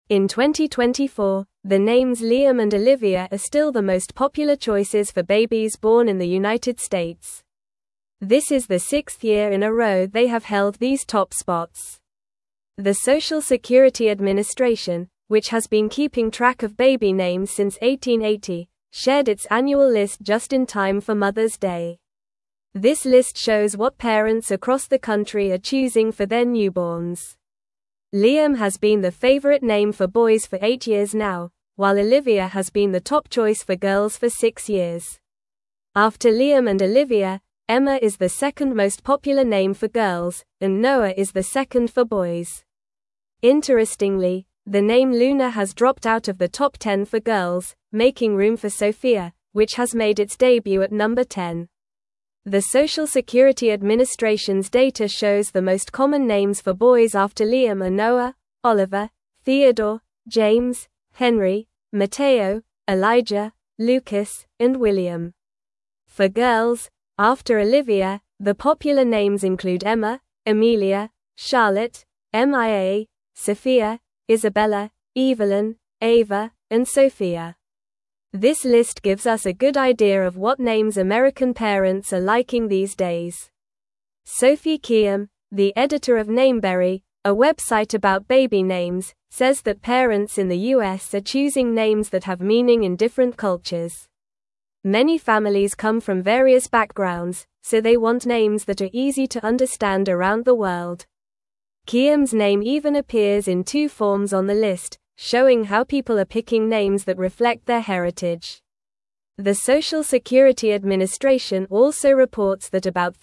In 2024, the names Liam and Olivia are still the most popular choices for babies born in the United States. This is the sixth year in a row they have held these top spots. The Social Security Administration, which has been keeping track of baby names since 1880, shared its annual list just in time for Mother's Day. This list shows what parents across the country are choosing for their newborns. Liam has been the favorite name for boys for 8 years now, while Olivia has been the top choice for girls for 6 years. After Liam and Olivia, Emma is the second most popular name for girls, and Noah is the second for boys. Interestingly, the name Luna has dropped out of the top 10 for girls, making room for Sophia, which has made its debut at number 10. The Social Security Administration's data shows the most common names for boys after Liam are Noah, Oliver, Theodore, James, Henry, Mateo, Elijah, Lucas, and William. For girls, after Olivia, the popular names include Emma, Amelia, Charlotte, Mia, Sophia, Isabella, Evelyn, Ava, and Sophia. This list gives us a good idea of what names American parents are liking these days. Sophie Kiem, the editor of Nameberry, a website about baby names, says that parents in the US are choosing names that have meaning in different cultures. Many families come from various backgrounds, so they want names that are easy to understand around the world. Kiem's name even appears in 2 forms on the list, showing how people are picking names that reflect their heritage. The Social Security Administration also reports that about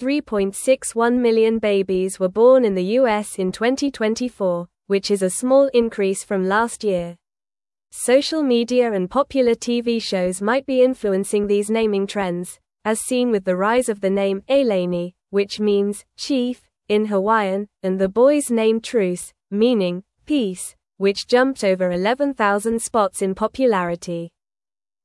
3.61 million babies were born in the US in 2024, which is a small increase from last year. Social media and popular TV shows might be influencing these naming trends, as seen with the rise of the name Eleni, which means chief in Hawaiian, and the boy's name Truce, meaning peace, which jumped over 11,000 spots in popularity.